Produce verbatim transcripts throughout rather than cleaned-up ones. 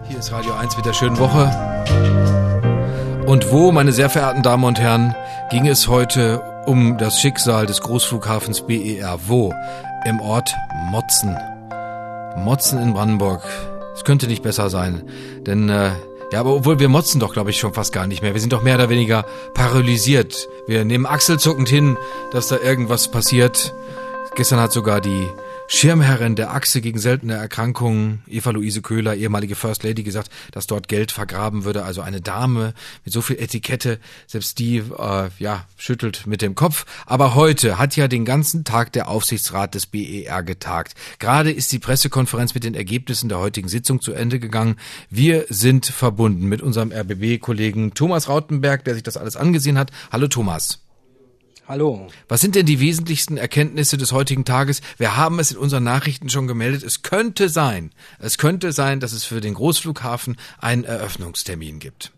Hier ist Radio eins mit der schönen Woche. Und wo, meine sehr verehrten Damen und Herren, ging es heute um das Schicksal des Großflughafens B E R? Wo? Im Ort Motzen. Motzen in Brandenburg. Es könnte nicht besser sein, denn äh, ja, aber obwohl wir motzen doch, glaube ich, schon fast gar nicht mehr. Wir sind doch mehr oder weniger paralysiert. Wir nehmen achselzuckend hin, dass da irgendwas passiert. Gestern hat sogar die Schirmherrin der Achse gegen seltene Erkrankungen, Eva-Luise Köhler, ehemalige First Lady, gesagt, dass dort Geld vergraben würde. Also eine Dame mit so viel Etikette, selbst die äh, ja schüttelt mit dem Kopf. Aber heute hat ja den ganzen Tag der Aufsichtsrat des B E R getagt. Gerade ist die Pressekonferenz mit den Ergebnissen der heutigen Sitzung zu Ende gegangen. Wir sind verbunden mit unserem R B B-Kollegen Thomas Rautenberg, der sich das alles angesehen hat. Hallo Thomas. Hallo. Was sind denn die wesentlichsten Erkenntnisse des heutigen Tages? Wir haben es in unseren Nachrichten schon gemeldet. Es könnte sein, es könnte sein, dass es für den Großflughafen einen Eröffnungstermin gibt.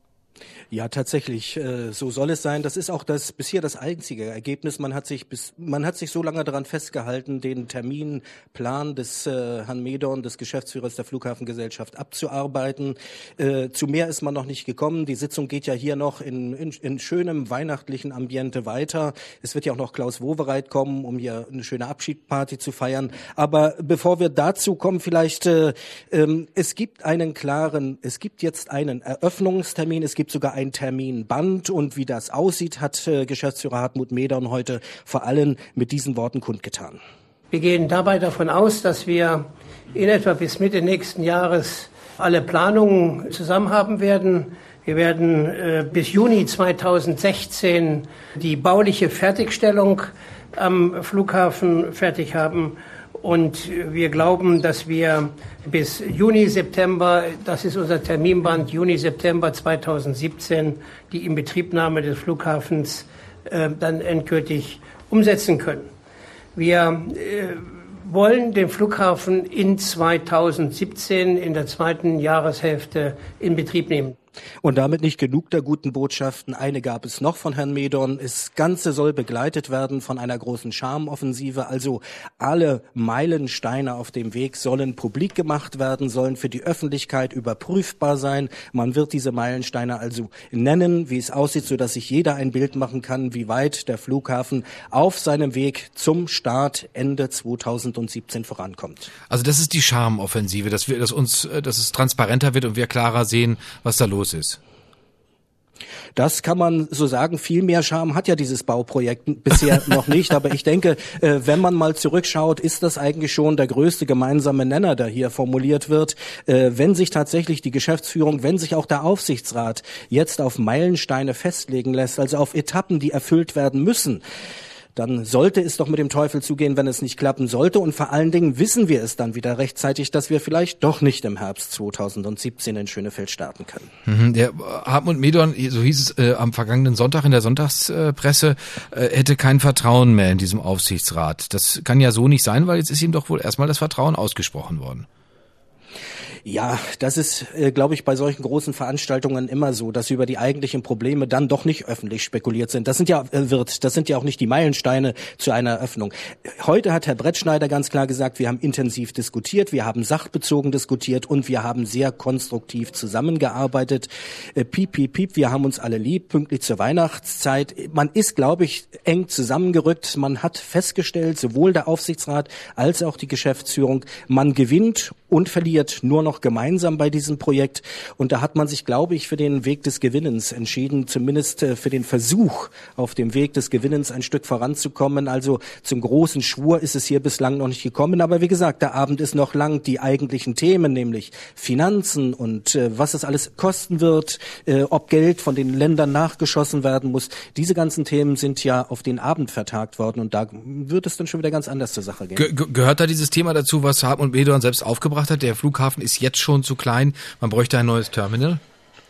Ja, tatsächlich, äh, so soll es sein. Das ist auch das bisher das einzige Ergebnis. Man hat sich bis man hat sich so lange daran festgehalten, den Terminplan des äh, Herrn Medorn, des Geschäftsführers der Flughafengesellschaft, abzuarbeiten. Äh, zu mehr ist man noch nicht gekommen. Die Sitzung geht ja hier noch in, in, in schönem weihnachtlichen Ambiente weiter. Es wird ja auch noch Klaus Wowereit kommen, um hier eine schöne Abschiedsparty zu feiern. Aber bevor wir dazu kommen, vielleicht äh, ähm, es gibt einen klaren, es gibt jetzt einen Eröffnungstermin. Es gibt sogar ein Terminband, und wie das aussieht, hat äh, Geschäftsführer Hartmut Medorn heute vor allem mit diesen Worten kundgetan. Wir gehen dabei davon aus, dass wir in etwa bis Mitte nächsten Jahres alle Planungen zusammen haben werden. Wir werden äh, bis Juni zweitausendsechzehn die bauliche Fertigstellung am Flughafen fertig haben. Und wir glauben, dass wir bis Juni, September, das ist unser Terminband, Juni, September zweitausendsiebzehn, die Inbetriebnahme des Flughafens äh, dann endgültig umsetzen können. Wir äh, wollen den Flughafen in zweitausendsiebzehn, in der zweiten Jahreshälfte, in Betrieb nehmen. Und damit nicht genug der guten Botschaften. Eine gab es noch von Herrn Medorn. Das Ganze soll begleitet werden von einer großen Charmoffensive. Also alle Meilensteine auf dem Weg sollen publik gemacht werden, sollen für die Öffentlichkeit überprüfbar sein. Man wird diese Meilensteine also nennen, wie es aussieht, sodass sich jeder ein Bild machen kann, wie weit der Flughafen auf seinem Weg zum Start Ende zweitausendsiebzehn vorankommt. Also das ist die Charmoffensive, dass wir, dass uns, dass es transparenter wird und wir klarer sehen, was da los ist. Das kann man so sagen. Viel mehr Charme hat ja dieses Bauprojekt bisher noch nicht. Aber ich denke, wenn man mal zurückschaut, ist das eigentlich schon der größte gemeinsame Nenner, der hier formuliert wird. Wenn sich tatsächlich die Geschäftsführung, wenn sich auch der Aufsichtsrat jetzt auf Meilensteine festlegen lässt, also auf Etappen, die erfüllt werden müssen, dann sollte es doch mit dem Teufel zugehen, wenn es nicht klappen sollte. Und vor allen Dingen wissen wir es dann wieder rechtzeitig, dass wir vielleicht doch nicht im Herbst zweitausendsiebzehn in Schönefeld starten können. Mhm, der Hartmut Medorn, so hieß es äh, am vergangenen Sonntag in der Sonntagspresse, äh, hätte kein Vertrauen mehr in diesem Aufsichtsrat. Das kann ja so nicht sein, weil jetzt ist ihm doch wohl erstmal das Vertrauen ausgesprochen worden. Ja, das ist, äh, glaube ich, bei solchen großen Veranstaltungen immer so, dass über die eigentlichen Probleme dann doch nicht öffentlich spekuliert sind. Das sind ja äh, wird, das sind ja auch nicht die Meilensteine zu einer Eröffnung. Heute hat Herr Brettschneider ganz klar gesagt, wir haben intensiv diskutiert, wir haben sachbezogen diskutiert und wir haben sehr konstruktiv zusammengearbeitet. Äh, piep, piep, piep, wir haben uns alle lieb, pünktlich zur Weihnachtszeit. Man ist, glaube ich, eng zusammengerückt. Man hat festgestellt, sowohl der Aufsichtsrat als auch die Geschäftsführung, man gewinnt und verliert nur noch gemeinsam bei diesem Projekt. Und da hat man sich, glaube ich, für den Weg des Gewinnens entschieden, zumindest für den Versuch, auf dem Weg des Gewinnens ein Stück voranzukommen. Also zum großen Schwur ist es hier bislang noch nicht gekommen. Aber wie gesagt, der Abend ist noch lang. Die eigentlichen Themen, nämlich Finanzen und äh, was das alles kosten wird, äh, ob Geld von den Ländern nachgeschossen werden muss, diese ganzen Themen sind ja auf den Abend vertagt worden. Und da wird es dann schon wieder ganz anders zur Sache gehen. Ge- gehört da dieses Thema dazu, was Hartmut Medorn selbst aufgebracht hat? Der Flughafen ist jetzt schon zu klein, man bräuchte ein neues Terminal?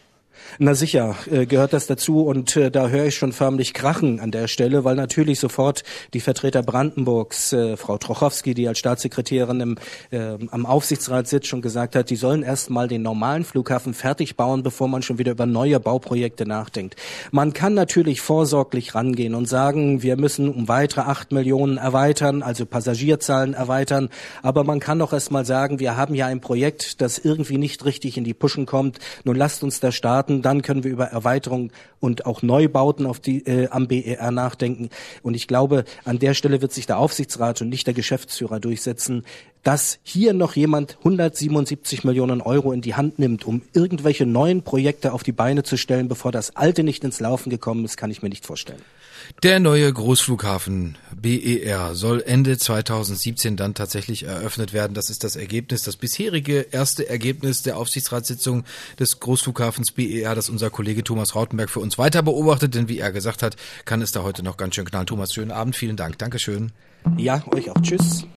Na sicher, äh, gehört das dazu und äh, da höre ich schon förmlich krachen an der Stelle, weil natürlich sofort die Vertreter Brandenburgs, äh, Frau Trochowski, die als Staatssekretärin im, äh, am Aufsichtsrat sitzt, schon gesagt hat, die sollen erst mal den normalen Flughafen fertig bauen, bevor man schon wieder über neue Bauprojekte nachdenkt. Man kann natürlich vorsorglich rangehen und sagen, wir müssen um weitere acht Millionen erweitern, also Passagierzahlen erweitern, aber man kann doch erst mal sagen, wir haben ja ein Projekt, das irgendwie nicht richtig in die Puschen kommt, nun lasst uns da starten, dann können wir über Erweiterung und auch Neubauten auf die äh, am B E R nachdenken. Und ich glaube, an der Stelle wird sich der Aufsichtsrat und nicht der Geschäftsführer durchsetzen, dass hier noch jemand hundertsiebenundsiebzig Millionen Euro in die Hand nimmt, um irgendwelche neuen Projekte auf die Beine zu stellen, bevor das alte nicht ins Laufen gekommen ist, kann ich mir nicht vorstellen. Der neue Großflughafen B E R soll Ende zweitausendsiebzehn dann tatsächlich eröffnet werden. Das ist das Ergebnis, das bisherige erste Ergebnis der Aufsichtsratssitzung des Großflughafens B E R, das unser Kollege Thomas Rautenberg für uns weiter beobachtet. Denn wie er gesagt hat, kann es da heute noch ganz schön knallen. Thomas, schönen Abend, vielen Dank. Dankeschön. Ja, euch auch. Tschüss.